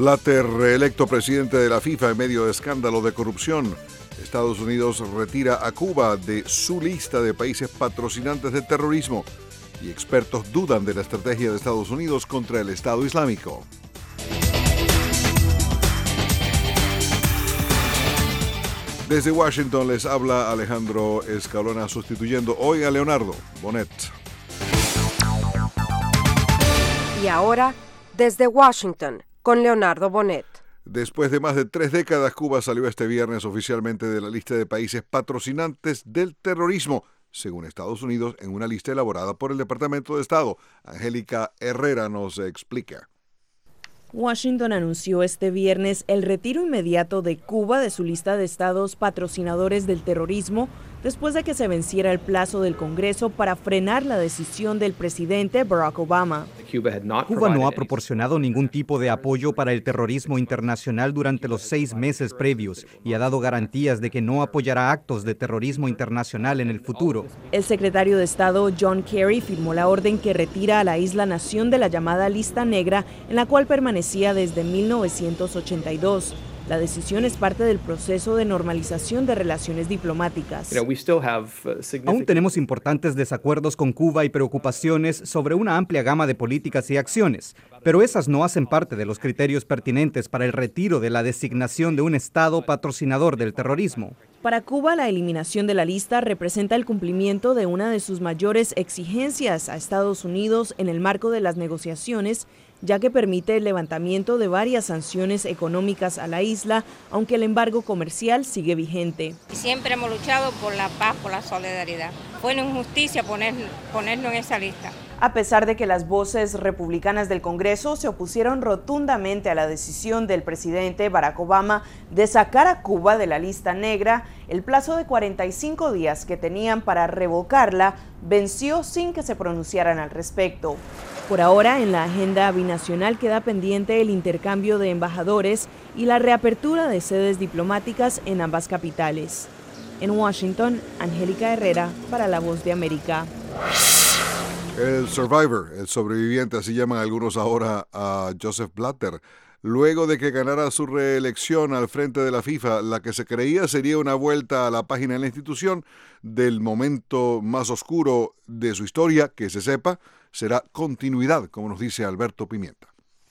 Blatter, reelecto presidente de la FIFA en medio de escándalo de corrupción. Estados Unidos retira a Cuba de su lista de países patrocinantes de terrorismo. Y expertos dudan de la estrategia de Estados Unidos contra el Estado Islámico. Desde Washington les habla Alejandro Escalona, sustituyendo hoy a Leonardo Bonet. Y ahora, desde Washington, con Leonardo Bonet. Después de más de 3 décadas, Cuba salió este viernes oficialmente de la lista de países patrocinantes del terrorismo, según Estados Unidos, en una lista elaborada por el Departamento de Estado. Angélica Herrera nos explica. Washington anunció este viernes el retiro inmediato de Cuba de su lista de estados patrocinadores del terrorismo después de que se venciera el plazo del Congreso para frenar la decisión del presidente Barack Obama. Cuba no ha proporcionado ningún tipo de apoyo para el terrorismo internacional durante los 6 meses previos y ha dado garantías de que no apoyará actos de terrorismo internacional en el futuro. El secretario de Estado John Kerry firmó la orden que retira a la isla nación de la llamada lista negra, en la cual permanecía desde 1982. La decisión es parte del proceso de normalización de relaciones diplomáticas. Aún tenemos importantes desacuerdos con Cuba y preocupaciones sobre una amplia gama de políticas y acciones, pero esas no hacen parte de los criterios pertinentes para el retiro de la designación de un Estado patrocinador del terrorismo. Para Cuba, la eliminación de la lista representa el cumplimiento de una de sus mayores exigencias a Estados Unidos en el marco de las negociaciones, ya que permite el levantamiento de varias sanciones económicas a la isla, aunque el embargo comercial sigue vigente. Siempre hemos luchado por la paz, por la solidaridad. Fue una injusticia ponernos en esa lista. A pesar de que las voces republicanas del Congreso se opusieron rotundamente a la decisión del presidente Barack Obama de sacar a Cuba de la lista negra, el plazo de 45 días que tenían para revocarla venció sin que se pronunciaran al respecto. Por ahora, en la agenda binacional queda pendiente el intercambio de embajadores y la reapertura de sedes diplomáticas en ambas capitales. En Washington, Angélica Herrera para La Voz de América. El survivor, el sobreviviente, así llaman algunos ahora a Joseph Blatter, luego de que ganara su reelección al frente de la FIFA, la que se creía sería una vuelta a la página de la institución del momento más oscuro de su historia, que se sepa, será continuidad, como nos dice Alberto Pimienta.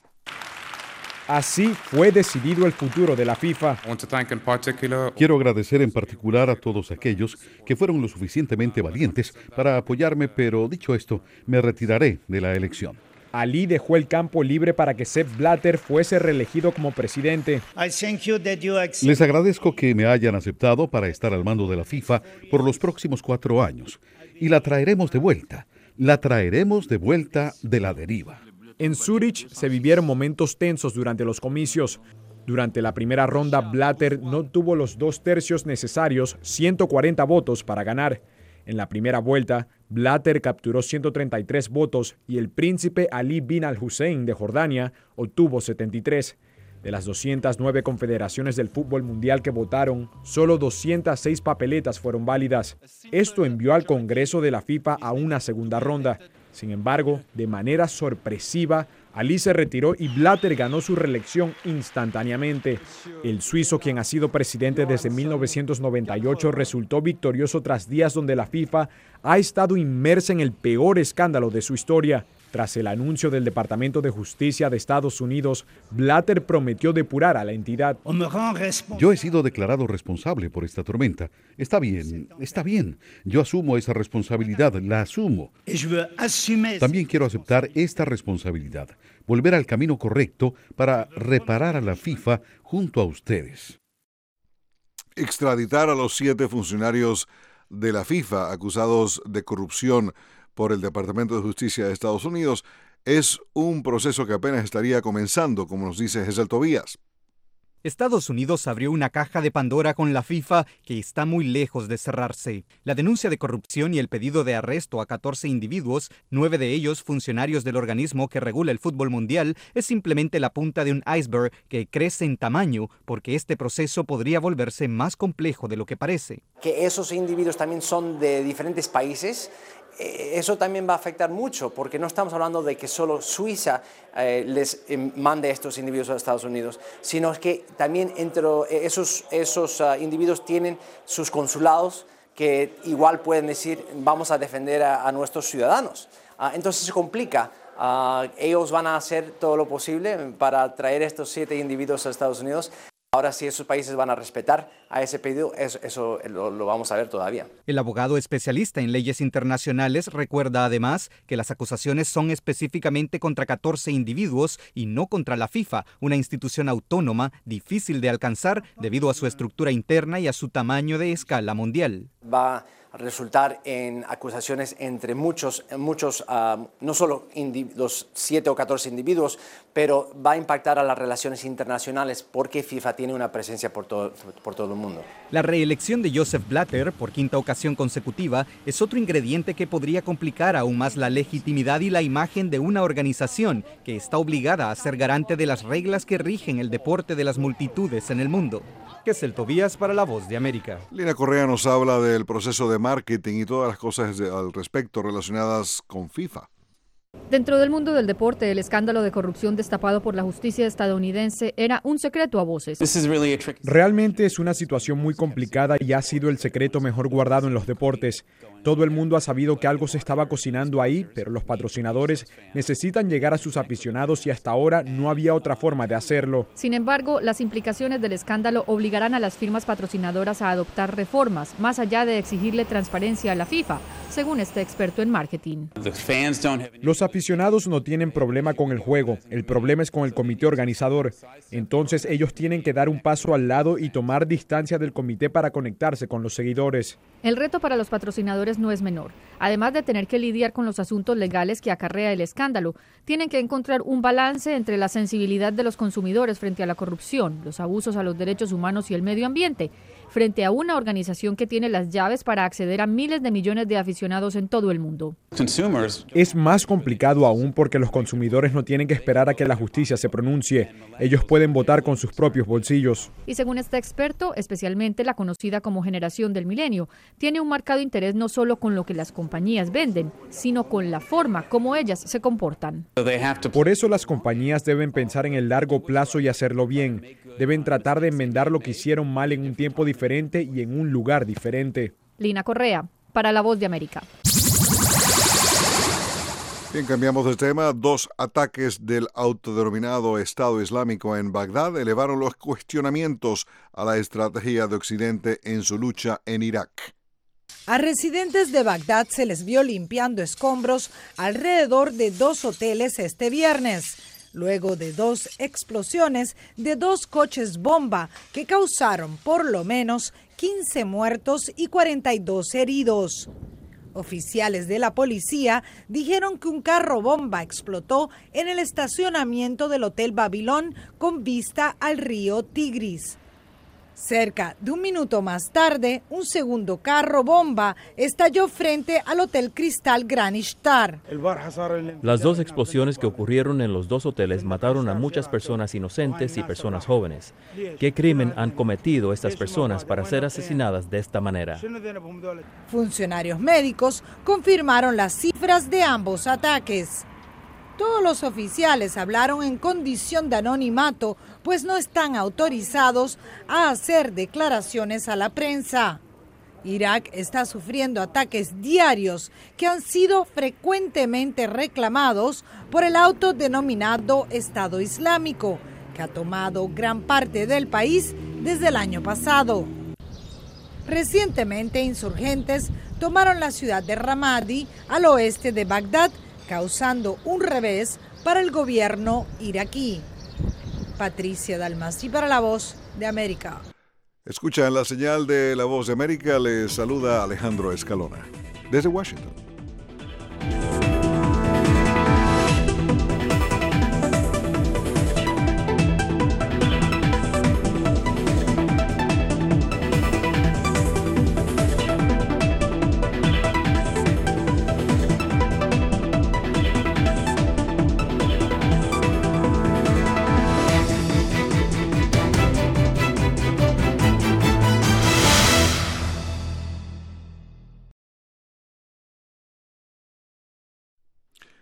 Así fue decidido el futuro de la FIFA. Quiero agradecer en particular a todos aquellos que fueron lo suficientemente valientes para apoyarme, pero dicho esto, me retiraré de la elección. Ali dejó el campo libre para que Sepp Blatter fuese reelegido como presidente. Les agradezco que me hayan aceptado para estar al mando de la FIFA por los próximos 4 años. Y la traeremos de vuelta. La traeremos de vuelta de la deriva. En Zúrich se vivieron momentos tensos durante los comicios. Durante la primera ronda, Blatter no tuvo los 2/3 necesarios, 140 votos, para ganar. En la primera vuelta, Blatter capturó 133 votos y el príncipe Ali bin al-Hussein de Jordania obtuvo 73. De las 209 confederaciones del fútbol mundial que votaron, solo 206 papeletas fueron válidas. Esto envió al Congreso de la FIFA a una segunda ronda. Sin embargo, de manera sorpresiva, Ali se retiró y Blatter ganó su reelección instantáneamente. El suizo, quien ha sido presidente desde 1998, resultó victorioso tras días donde la FIFA ha estado inmersa en el peor escándalo de su historia. Tras el anuncio del Departamento de Justicia de Estados Unidos, Blatter prometió depurar a la entidad. Yo he sido declarado responsable por esta tormenta. Está bien. Yo asumo esa responsabilidad, la asumo. También quiero aceptar esta responsabilidad, volver al camino correcto para reparar a la FIFA junto a ustedes. Extraditar a los 7 funcionarios de la FIFA acusados de corrupción por el Departamento de Justicia de Estados Unidos es un proceso que apenas estaría comenzando, como nos dice Gesell Tobías. Estados Unidos abrió una caja de Pandora con la FIFA que está muy lejos de cerrarse. La denuncia de corrupción y el pedido de arresto a 14 individuos, 9 de ellos funcionarios del organismo que regula el fútbol mundial, es simplemente la punta de un iceberg que crece en tamaño porque este proceso podría volverse más complejo de lo que parece. Que esos individuos también son de diferentes países eso también va a afectar mucho, porque no estamos hablando de que solo Suiza les mande estos individuos a Estados Unidos, sino que también entre esos individuos tienen sus consulados que igual pueden decir vamos a defender a nuestros ciudadanos. Entonces se complica. Ellos van a hacer todo lo posible para traer estos 7 individuos a Estados Unidos. Ahora, si esos países van a respetar a ese pedido, eso lo vamos a ver todavía. El abogado especialista en leyes internacionales recuerda además que las acusaciones son específicamente contra 14 individuos y no contra la FIFA, una institución autónoma difícil de alcanzar debido a su estructura interna y a su tamaño de escala mundial. Va a resultar en acusaciones entre muchos, no solo los 7 o 14 individuos, pero va a impactar a las relaciones internacionales porque FIFA tiene una presencia por todo el mundo. La reelección de Joseph Blatter por 5ª ocasión consecutiva es otro ingrediente que podría complicar aún más la legitimidad y la imagen de una organización que está obligada a ser garante de las reglas que rigen el deporte de las multitudes en el mundo. Kessel Tobías para La Voz de América. Lina Correa nos habla del proceso de marketing y todas las cosas al respecto relacionadas con FIFA. Dentro del mundo del deporte, el escándalo de corrupción destapado por la justicia estadounidense era un secreto a voces. Realmente es una situación muy complicada y ha sido el secreto mejor guardado en los deportes. Todo el mundo ha sabido que algo se estaba cocinando ahí, pero los patrocinadores necesitan llegar a sus aficionados y hasta ahora no había otra forma de hacerlo. Sin embargo, las implicaciones del escándalo obligarán a las firmas patrocinadoras a adoptar reformas, más allá de exigirle transparencia a la FIFA, según este experto en marketing. Los aficionados no tienen problema con el juego, el problema es con el comité organizador. Entonces ellos tienen que dar un paso al lado y tomar distancia del comité para conectarse con los seguidores. El reto para los patrocinadores no es menor. Además de tener que lidiar con los asuntos legales que acarrea el escándalo, tienen que encontrar un balance entre la sensibilidad de los consumidores frente a la corrupción, los abusos a los derechos humanos y el medio ambiente, frente a una organización que tiene las llaves para acceder a miles de millones de aficionados en todo el mundo. Es más complicado aún porque los consumidores no tienen que esperar a que la justicia se pronuncie. Ellos pueden votar con sus propios bolsillos. Y según este experto, especialmente la conocida como generación del milenio, tiene un marcado interés no solo con lo que las compañías venden, sino con la forma como ellas se comportan. Por eso las compañías deben pensar en el largo plazo y hacerlo bien. Deben tratar de enmendar lo que hicieron mal en un tiempo diferente y en un lugar diferente. Lina Correa, para La Voz de América. Bien, cambiamos de tema. 2 ataques del autodenominado Estado Islámico en Bagdad elevaron los cuestionamientos a la estrategia de Occidente en su lucha en Irak. A residentes de Bagdad se les vio limpiando escombros alrededor de 2 hoteles este viernes, luego de 2 explosiones de 2 coches bomba que causaron por lo menos 15 muertos y 42 heridos. Oficiales de la policía dijeron que un carro bomba explotó en el estacionamiento del Hotel Babilón con vista al río Tigris. Cerca de un minuto más tarde, un segundo carro bomba estalló frente al Hotel Cristal Gran Ishtar. Las 2 explosiones que ocurrieron en los 2 hoteles mataron a muchas personas inocentes y personas jóvenes. ¿Qué crimen han cometido estas personas para ser asesinadas de esta manera? Funcionarios médicos confirmaron las cifras de ambos ataques. Todos los oficiales hablaron en condición de anonimato, pues no están autorizados a hacer declaraciones a la prensa. Irak está sufriendo ataques diarios que han sido frecuentemente reclamados por el autodenominado Estado Islámico, que ha tomado gran parte del país desde el año pasado. Recientemente, insurgentes tomaron la ciudad de Ramadi, al oeste de Bagdad, causando un revés para el gobierno iraquí. Patricia Dalmasi para La Voz de América. Escuchan la señal de La Voz de América. Les saluda Alejandro Escalona desde Washington.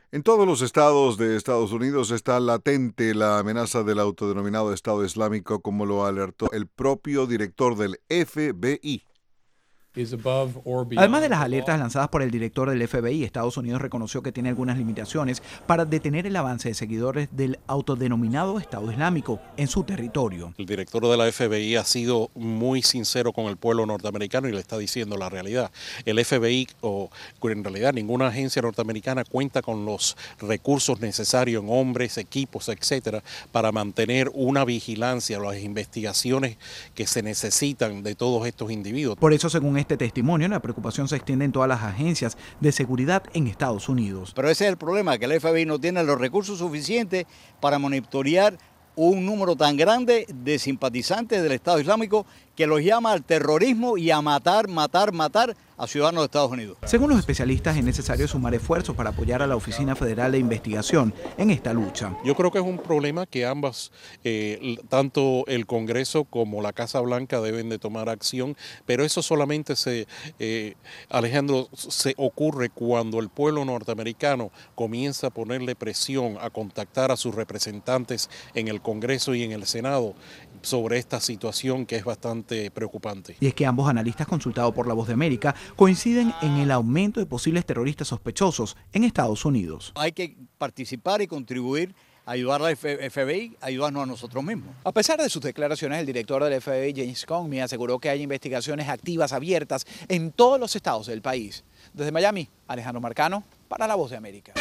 En todos los estados de Estados Unidos está latente la amenaza del autodenominado Estado Islámico, como lo alertó el propio director del FBI. Además de las alertas lanzadas por el director del FBI, Estados Unidos reconoció que tiene algunas limitaciones para detener el avance de seguidores del autodenominado Estado Islámico en su territorio. El director de la FBI ha sido muy sincero con el pueblo norteamericano y le está diciendo la realidad. El FBI, o en realidad ninguna agencia norteamericana, cuenta con los recursos necesarios en hombres, equipos, etcétera, para mantener una vigilancia, las investigaciones que se necesitan de todos estos individuos. Por eso, según este testimonio, la preocupación se extiende en todas las agencias de seguridad en Estados Unidos. Pero ese es el problema, que el FBI no tiene los recursos suficientes para monitorear un número tan grande de simpatizantes del Estado Islámico que los llama al terrorismo y a matar a ciudadanos de Estados Unidos. Según los especialistas, es necesario sumar esfuerzos para apoyar a la Oficina Federal de Investigación en esta lucha. Yo creo que es un problema que ambas, tanto el Congreso como la Casa Blanca deben de tomar acción, pero eso solamente Alejandro, se ocurre cuando el pueblo norteamericano comienza a ponerle presión, a contactar a sus representantes en el Congreso y en el Senado sobre esta situación que es bastante preocupante. Y es que ambos analistas consultados por La Voz de América coinciden en el aumento de posibles terroristas sospechosos en Estados Unidos. Hay que participar y contribuir, ayudar al FBI, ayudarnos a nosotros mismos. A pesar de sus declaraciones, el director del FBI, James Comey, aseguró que hay investigaciones activas abiertas en todos los estados del país. Desde Miami, Alejandro Marcano, para La Voz de América.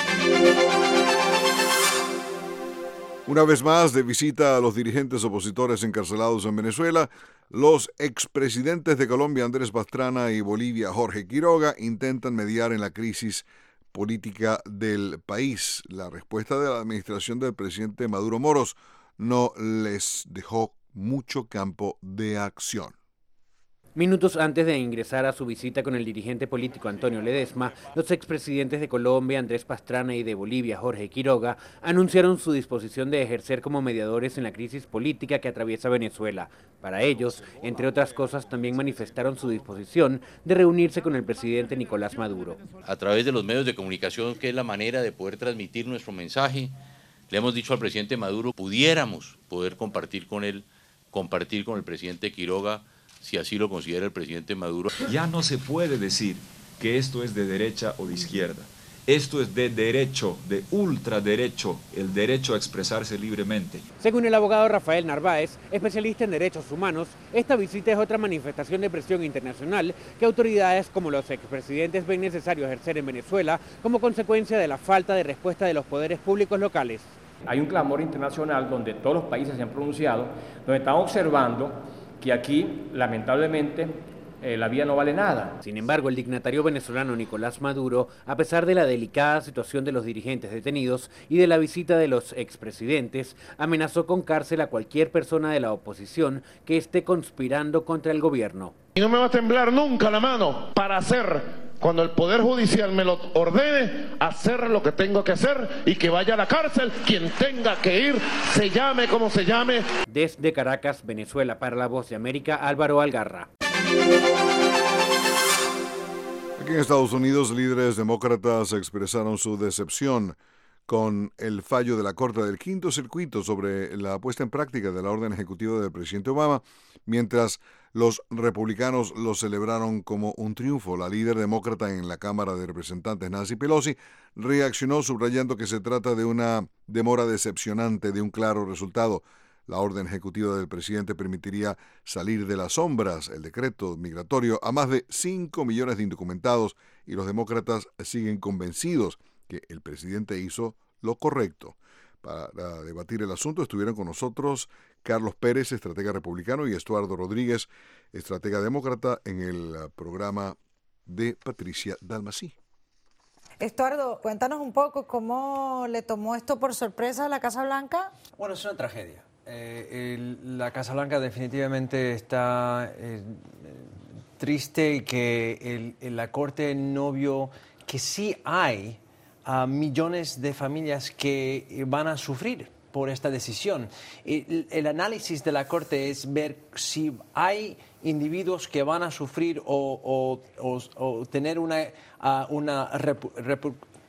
Una vez más, de visita a los dirigentes opositores encarcelados en Venezuela, los expresidentes de Colombia, Andrés Pastrana, y Bolivia, Jorge Quiroga, intentan mediar en la crisis política del país. La respuesta de la administración del presidente Maduro Moros no les dejó mucho campo de acción. Minutos antes de ingresar a su visita con el dirigente político Antonio Ledesma, los expresidentes de Colombia, Andrés Pastrana, y de Bolivia, Jorge Quiroga, anunciaron su disposición de ejercer como mediadores en la crisis política que atraviesa Venezuela. Para ellos, entre otras cosas, también manifestaron su disposición de reunirse con el presidente Nicolás Maduro. A través de los medios de comunicación, que es la manera de poder transmitir nuestro mensaje, le hemos dicho al presidente Maduro, pudiéramos poder compartir con el presidente Quiroga, si así lo considera el presidente Maduro. Ya no se puede decir que esto es de derecha o de izquierda. Esto es de derecho, de ultraderecho, el derecho a expresarse libremente. Según el abogado Rafael Narváez, especialista en derechos humanos, esta visita es otra manifestación de presión internacional que autoridades como los expresidentes ven necesario ejercer en Venezuela como consecuencia de la falta de respuesta de los poderes públicos locales. Hay un clamor internacional donde todos los países se han pronunciado, donde están observando que aquí, lamentablemente, la vida no vale nada. Sin embargo, el dignatario venezolano Nicolás Maduro, a pesar de la delicada situación de los dirigentes detenidos y de la visita de los expresidentes, amenazó con cárcel a cualquier persona de la oposición que esté conspirando contra el gobierno. Y no me va a temblar nunca la mano para hacer, cuando el Poder Judicial me lo ordene, hacer lo que tengo que hacer y que vaya a la cárcel quien tenga que ir, se llame como se llame. Desde Caracas, Venezuela, para La Voz de América, Álvaro Algarra. Aquí en Estados Unidos, líderes demócratas expresaron su decepción con el fallo de la Corte del Quinto Circuito sobre la puesta en práctica de la orden ejecutiva del presidente Obama, mientras los republicanos lo celebraron como un triunfo. La líder demócrata en la Cámara de Representantes, Nancy Pelosi, reaccionó subrayando que se trata de una demora decepcionante de un claro resultado. La orden ejecutiva del presidente permitiría salir de las sombras el decreto migratorio a más de 5 millones de indocumentados, y los demócratas siguen convencidos que el presidente hizo lo correcto. Para debatir el asunto estuvieron con nosotros Carlos Pérez, estratega republicano, y Estuardo Rodríguez, estratega demócrata, en el programa de Patricia Dalmací. Estuardo, cuéntanos un poco cómo le tomó esto por sorpresa a la Casa Blanca. Bueno, es una tragedia. La Casa Blanca definitivamente está triste, y que la Corte no vio que sí hay millones de familias que van a sufrir por esta decisión. El análisis de la Corte es ver si hay individuos que van a sufrir o tener una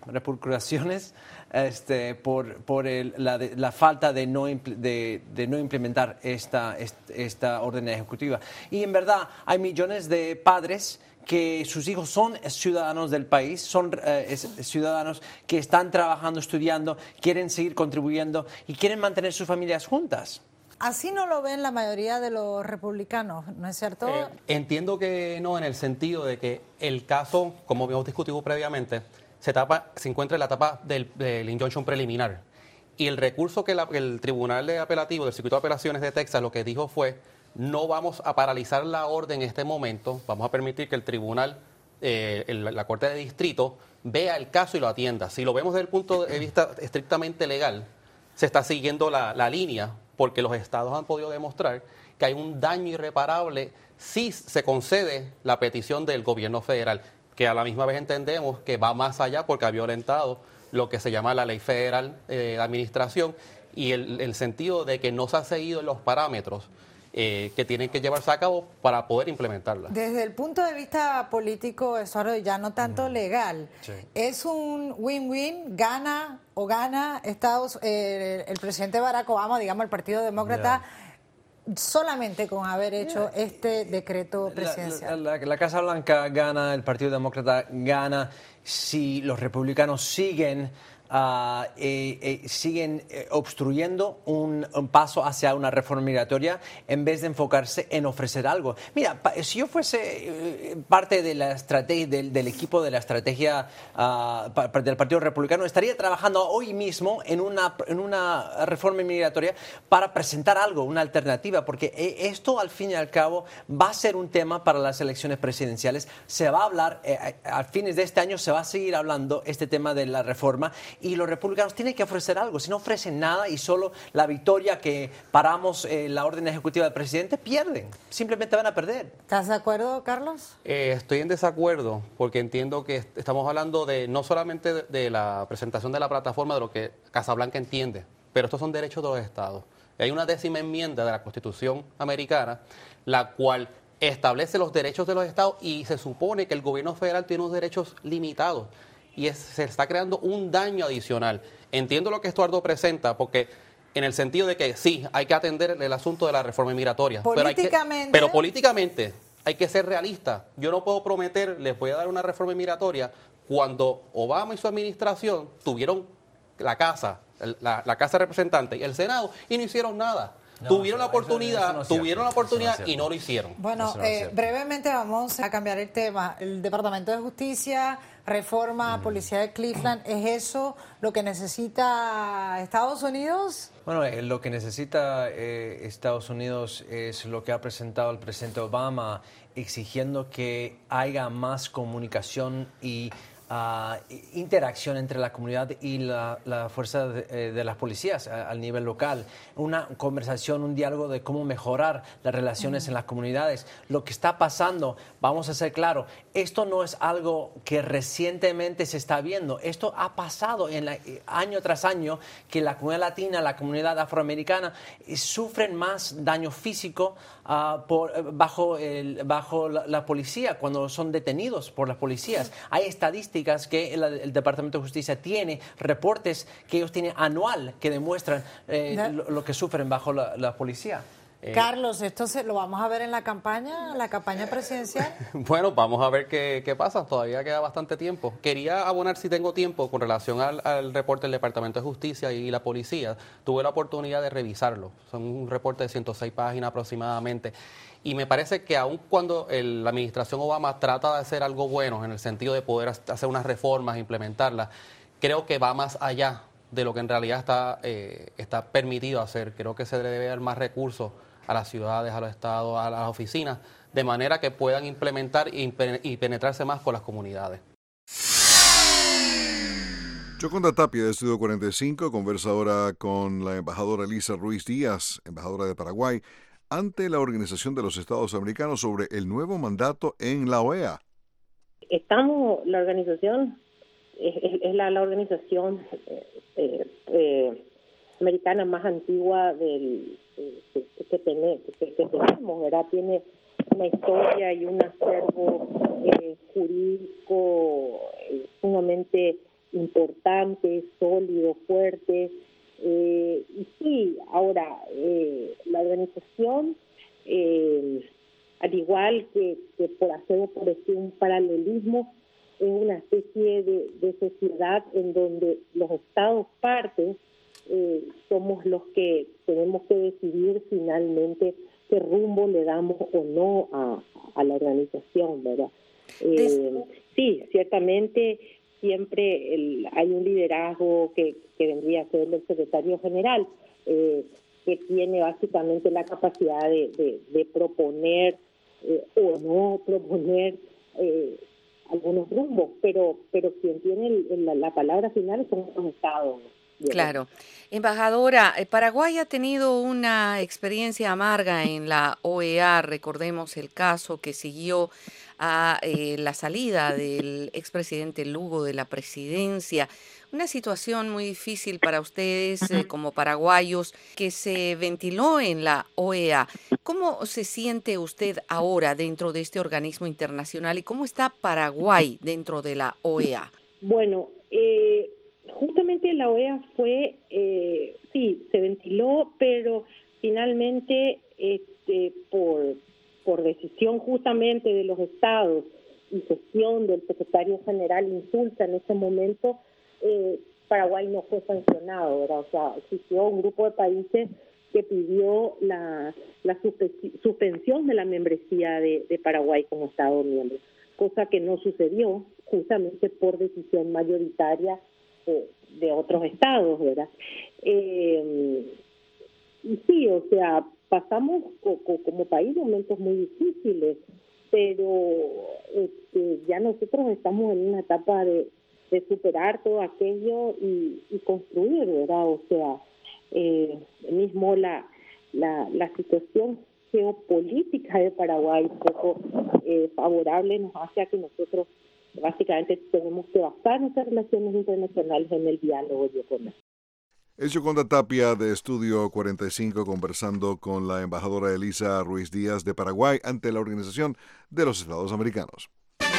repercusiones por la falta de no implementar esta orden ejecutiva. Y en verdad hay millones de padres que sus hijos son ciudadanos del país, son ciudadanos que están trabajando, estudiando, quieren seguir contribuyendo y quieren mantener sus familias juntas. Así no lo ven la mayoría de los republicanos, ¿no es cierto? Entiendo que no, en el sentido de que el caso, como hemos discutido previamente, se encuentra en la etapa del injunction preliminar. Y el recurso que el Tribunal de Apelativo del Circuito de Apelaciones de Texas lo que dijo fue: no vamos a paralizar la orden en este momento, vamos a permitir que el tribunal, la Corte de Distrito, vea el caso y lo atienda. Si lo vemos desde el punto de vista estrictamente legal, se está siguiendo la línea, porque los estados han podido demostrar que hay un daño irreparable si se concede la petición del gobierno federal, que a la misma vez entendemos que va más allá porque ha violentado lo que se llama la Ley Federal de Administración y el sentido de que no se han seguido los parámetros que tienen que llevarse a cabo para poder implementarla. Desde el punto de vista político, Eduardo, ya no tanto legal, sí, es un win-win, gana el presidente Barack Obama, digamos el Partido Demócrata, solamente con haber hecho este decreto presidencial. La Casa Blanca gana, el Partido Demócrata gana si los republicanos siguen obstruyendo un paso hacia una reforma migratoria en vez de enfocarse en ofrecer algo. Mira, si yo fuese parte de la estrategia del equipo de la estrategia del Partido Republicano, estaría trabajando hoy mismo en una reforma migratoria para presentar algo, una alternativa, porque esto al fin y al cabo va a ser un tema para las elecciones presidenciales. Se va a hablar, a fines de este año se va a seguir hablando este tema de la reforma. Y los republicanos tienen que ofrecer algo. Si no ofrecen nada y solo la victoria que paramos la orden ejecutiva del presidente, pierden. Simplemente van a perder. ¿Estás de acuerdo, Carlos? Estoy en desacuerdo porque entiendo que estamos hablando no solamente de la presentación de la plataforma, de lo que Casablanca entiende, pero estos son derechos de los estados. Hay una 10ª enmienda de la Constitución americana, la cual establece los derechos de los estados y se supone que el gobierno federal tiene unos derechos limitados. Y se está creando un daño adicional. Entiendo lo que Estuardo presenta, porque en el sentido de que sí, hay que atender el asunto de la reforma migratoria. Pero políticamente hay que ser realista. Yo no puedo prometer, les voy a dar una reforma migratoria cuando Obama y su administración tuvieron la Casa de Representantes y el Senado y no hicieron nada. Tuvieron la oportunidad y no lo hicieron. Bueno, brevemente vamos a cambiar el tema. El Departamento de Justicia, reforma, policía de Cleveland, ¿es eso lo que necesita Estados Unidos? Bueno, lo que necesita Estados Unidos es lo que ha presentado el presidente Obama, exigiendo que haya más comunicación y interacción entre la comunidad y la fuerza de las policías al nivel local, una conversación, un diálogo de cómo mejorar las relaciones en las comunidades. Lo que está pasando, vamos a ser claros, esto no es algo que recientemente se está viendo, esto ha pasado año tras año, que la comunidad latina, la comunidad afroamericana sufren más daño físico bajo la policía, cuando son detenidos por las policías. Hay estadísticas que el Departamento de Justicia tiene, reportes que ellos tienen anual que demuestran lo que sufren bajo la policía. Carlos, ¿esto lo vamos a ver en la campaña presidencial? Bueno, vamos a ver qué pasa. Todavía queda bastante tiempo. Quería abonar, si tengo tiempo, con relación al reporte del Departamento de Justicia y la policía. Tuve la oportunidad de revisarlo. Son un reporte de 106 páginas aproximadamente. Y me parece que aun cuando la administración Obama trata de hacer algo bueno en el sentido de poder hacer unas reformas, implementarlas, creo que va más allá de lo que en realidad está permitido hacer. Creo que se le debe dar más recursos a las ciudades, a los estados, a las oficinas, de manera que puedan implementar y penetrarse más con las comunidades. Yoconda Tapia, de Estudio 45, conversa ahora con la embajadora Elisa Ruiz Díaz, embajadora de Paraguay, ante la Organización de los Estados Americanos sobre el nuevo mandato en la OEA. La organización es la organización americana más antigua que tenemos, ¿verdad? Tiene una historia y un acervo jurídico sumamente importante, sólido, fuerte. Y sí, ahora, la organización, al igual que por hacer un paralelismo, es una especie de sociedad en donde los estados partes somos los que tenemos que decidir finalmente qué rumbo le damos o no a la organización, ¿verdad? Sí, ciertamente siempre hay un liderazgo que vendría a ser el secretario general, que tiene básicamente la capacidad de proponer o no proponer algunos rumbos, pero quien tiene la palabra final son los estados. Claro. Embajadora, Paraguay ha tenido una experiencia amarga en la OEA. Recordemos el caso que siguió a la salida del expresidente Lugo de la presidencia. Una situación muy difícil para ustedes como paraguayos que se ventiló en la OEA. ¿Cómo se siente usted ahora dentro de este organismo internacional y cómo está Paraguay dentro de la OEA? Bueno, justamente la OEA fue, sí, se ventiló, pero finalmente por decisión justamente de los estados y gestión del secretario general Insulza en ese momento, Paraguay no fue sancionado, ¿verdad? O sea, existió un grupo de países que pidió la suspensión de la membresía de Paraguay como Estado miembro, cosa que no sucedió justamente por decisión mayoritaria de otros estados, ¿verdad? Y sí, o sea, pasamos como país momentos muy difíciles, pero ya nosotros estamos en una etapa de superar todo aquello y construir, ¿verdad? O sea, mismo la situación geopolítica de Paraguay poco favorable nos hace a que nosotros básicamente tenemos que basar nuestras relaciones internacionales en el diálogo y el comercio. Es Yoconda Tapia de Estudio 45 conversando con la embajadora Elisa Ruiz Díaz de Paraguay ante la Organización de los Estados Americanos.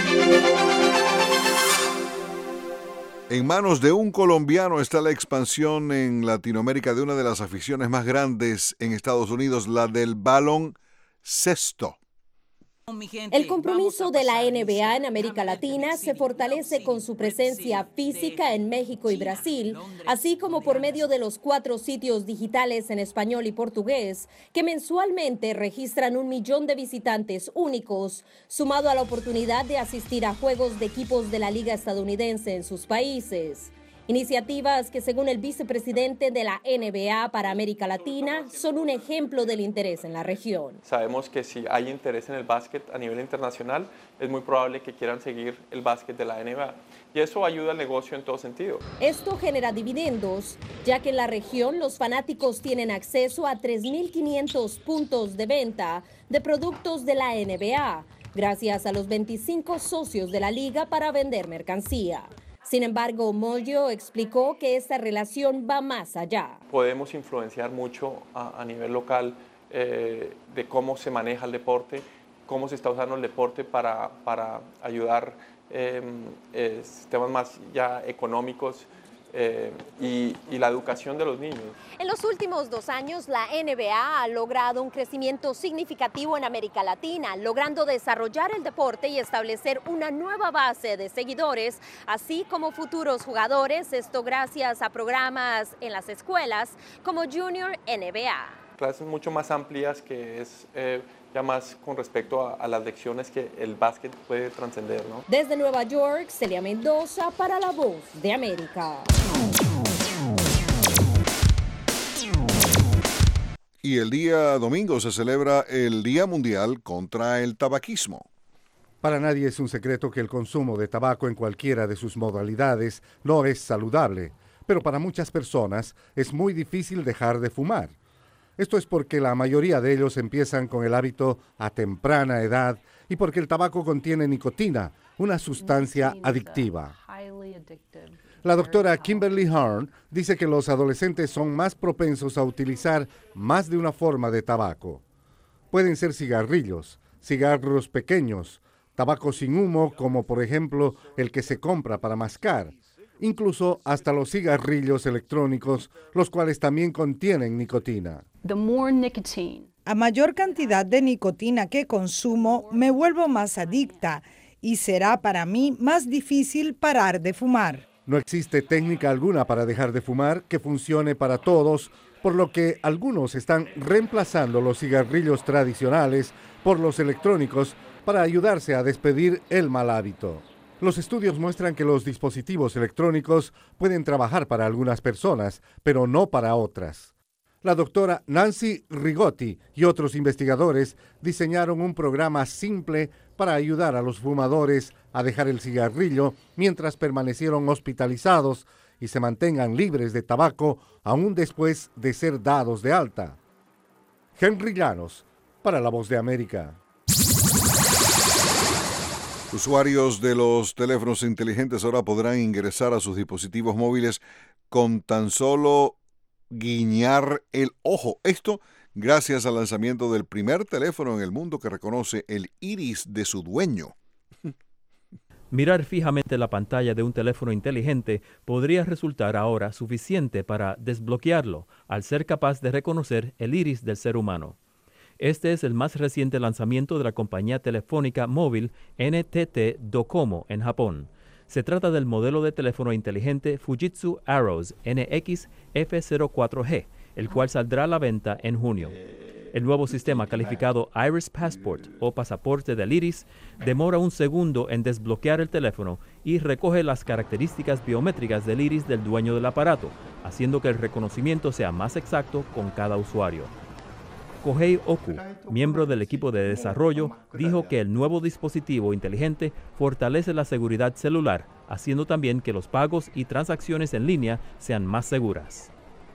En manos de un colombiano está la expansión en Latinoamérica de una de las aficiones más grandes en Estados Unidos, la del baloncesto. El compromiso de la NBA en América Latina se fortalece con su presencia física en México y Brasil, así como por medio de los 4 sitios digitales en español y portugués, que mensualmente registran 1 millón de visitantes únicos, sumado a la oportunidad de asistir a juegos de equipos de la Liga Estadounidense en sus países. Iniciativas que, según el vicepresidente de la NBA para América Latina, son un ejemplo del interés en la región. Sabemos que si hay interés en el básquet a nivel internacional, es muy probable que quieran seguir el básquet de la NBA. Y eso ayuda al negocio en todo sentido. Esto genera dividendos, ya que en la región los fanáticos tienen acceso a 3.500 puntos de venta de productos de la NBA, gracias a los 25 socios de la liga para vender mercancía. Sin embargo, Moyo explicó que esta relación va más allá. Podemos influenciar mucho a nivel local de cómo se maneja el deporte, cómo se está usando el deporte para ayudar temas más ya económicos y la educación de los niños. En los últimos 2 años, la NBA ha logrado un crecimiento significativo en América Latina, logrando desarrollar el deporte y establecer una nueva base de seguidores, así como futuros jugadores, esto gracias a programas en las escuelas como Junior NBA. Clases mucho más amplias que es ya más con respecto a las lecciones que el básquet puede trascender, ¿no? Desde Nueva York, Celia Mendoza para La Voz de América. Y el día domingo se celebra el Día Mundial contra el Tabaquismo. Para nadie es un secreto que el consumo de tabaco en cualquiera de sus modalidades no es saludable, pero para muchas personas es muy difícil dejar de fumar. Esto es porque la mayoría de ellos empiezan con el hábito a temprana edad y porque el tabaco contiene nicotina, una sustancia adictiva. La doctora Kimberly Horn dice que los adolescentes son más propensos a utilizar más de una forma de tabaco. Pueden ser cigarrillos, cigarros pequeños, tabaco sin humo como por ejemplo el que se compra para mascar, incluso hasta los cigarrillos electrónicos, los cuales también contienen nicotina. A mayor cantidad de nicotina que consumo, me vuelvo más adicta y será para mí más difícil parar de fumar. No existe técnica alguna para dejar de fumar que funcione para todos, por lo que algunos están reemplazando los cigarrillos tradicionales por los electrónicos para ayudarse a despedir el mal hábito. Los estudios muestran que los dispositivos electrónicos pueden trabajar para algunas personas, pero no para otras. La doctora Nancy Rigotti y otros investigadores diseñaron un programa simple para ayudar a los fumadores a dejar el cigarrillo mientras permanecieron hospitalizados y se mantengan libres de tabaco aún después de ser dados de alta. Henry Llanos, para La Voz de América. Usuarios de los teléfonos inteligentes ahora podrán ingresar a sus dispositivos móviles con tan solo guiñar el ojo. Esto gracias al lanzamiento del primer teléfono en el mundo que reconoce el iris de su dueño. Mirar fijamente la pantalla de un teléfono inteligente podría resultar ahora suficiente para desbloquearlo, al ser capaz de reconocer el iris del ser humano. Este es el más reciente lanzamiento de la compañía telefónica móvil NTT Docomo en Japón. Se trata del modelo de teléfono inteligente Fujitsu Arrows NX F04G, el cual saldrá a la venta en junio. El nuevo sistema calificado Iris Passport o pasaporte del iris demora un segundo en desbloquear el teléfono y recoge las características biométricas del iris del dueño del aparato, haciendo que el reconocimiento sea más exacto con cada usuario. Kohei Oku, miembro del equipo de desarrollo, dijo que el nuevo dispositivo inteligente fortalece la seguridad celular, haciendo también que los pagos y transacciones en línea sean más seguras.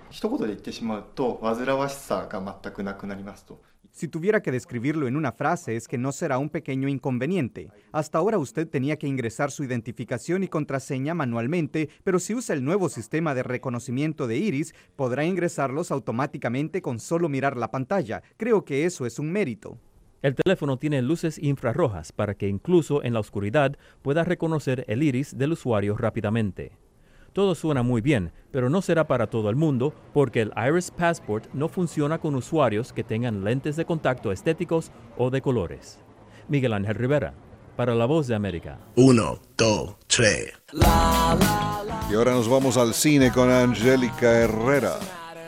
Si tuviera que describirlo en una frase, es que no será un pequeño inconveniente. Hasta ahora usted tenía que ingresar su identificación y contraseña manualmente, pero si usa el nuevo sistema de reconocimiento de iris, podrá ingresarlos automáticamente con solo mirar la pantalla. Creo que eso es un mérito. El teléfono tiene luces infrarrojas para que incluso en la oscuridad pueda reconocer el iris del usuario rápidamente. Todo suena muy bien, pero no será para todo el mundo porque el Iris Passport no funciona con usuarios que tengan lentes de contacto estéticos o de colores. Miguel Ángel Rivera, para La Voz de América. 1, 2, 3. Y ahora nos vamos al cine con Angélica Herrera.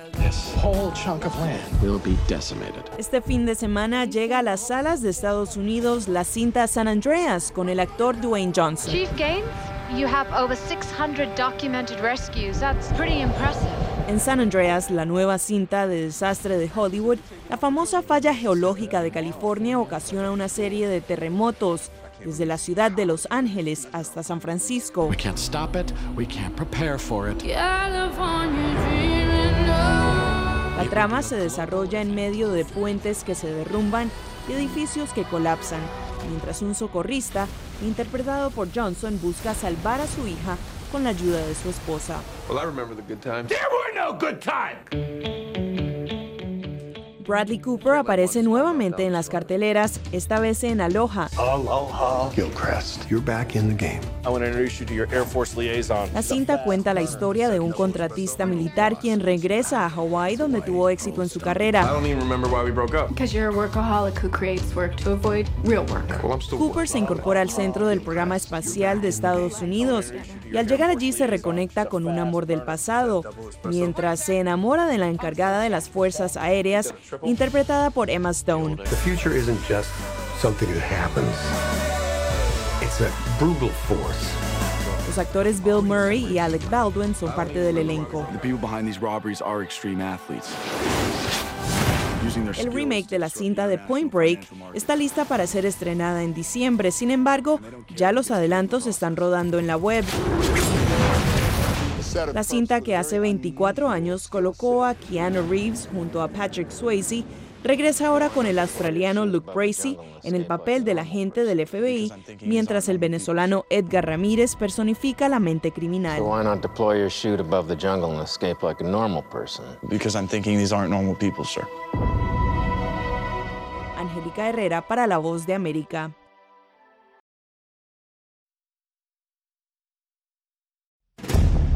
Este fin de semana llega a las salas de Estados Unidos la cinta San Andreas con el actor Dwayne Johnson. Chief Gaines, you have over 600 documented rescues. That's pretty impressive. En San Andreas, la nueva cinta de desastre de Hollywood, la famosa falla geológica de California ocasiona una serie de terremotos desde la ciudad de Los Ángeles hasta San Francisco. We can't stop it, we can't prepare for it. La trama se desarrolla en medio de puentes que se derrumban y edificios que colapsan, mientras un socorrista, interpretado por Johnson, busca salvar a su hija con la ayuda de su esposa. Well, I remember the good times. There were no good times. Bradley Cooper aparece nuevamente en las carteleras, esta vez en Aloha. Aloha. Gilchrist, you're back in the game. I want to introduce you to your Air Force liaison. La cinta cuenta la historia de un contratista militar quien regresa a Hawái donde tuvo éxito en su carrera. I don't even remember why we broke up. Because you're a workaholic who creates work to avoid real work. Well, I'm still... Cooper se incorpora al centro del programa espacial de Estados Unidos y al llegar allí se reconecta con un amor del pasado, mientras se enamora de la encargada de las fuerzas aéreas, interpretada por Emma Stone. The future isn't just something that happens. It's a brutal force. Los actores Bill Murray y Alec Baldwin son parte del elenco. The people behind these robberies are extreme athletes. El remake de la cinta de Point Break está lista para ser estrenada en diciembre. Sin embargo, ya los adelantos están rodando en la web. La cinta, que hace 24 años colocó a Keanu Reeves junto a Patrick Swayze, regresa ahora con el australiano Luke Bracey en el papel del agente del FBI, mientras el venezolano Edgar Ramírez personifica la mente criminal. So why not deploy your chute above the jungle and escape like a normal person? Because I'm thinking these aren't normal people, sir. Angélica Herrera para La Voz de América.